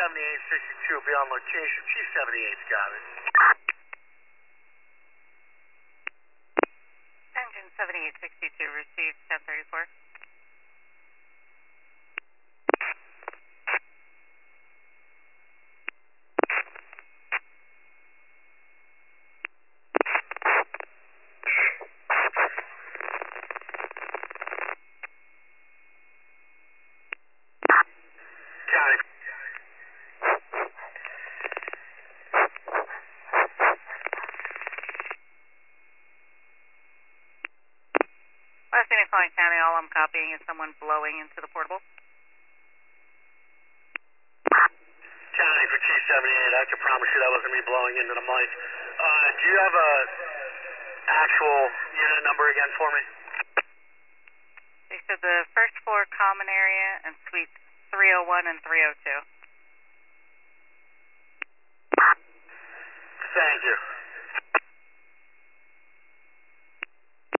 7862, be on location. Chief 78's got it. Engine 7862 received 1034. Last thing calling County, all I'm copying is someone blowing into the portable. County for Chief 78, I can promise you that wasn't me blowing into the mic. Do you have a actual unit number again for me? They said the first floor common area and suites 301 and 302. Thank you.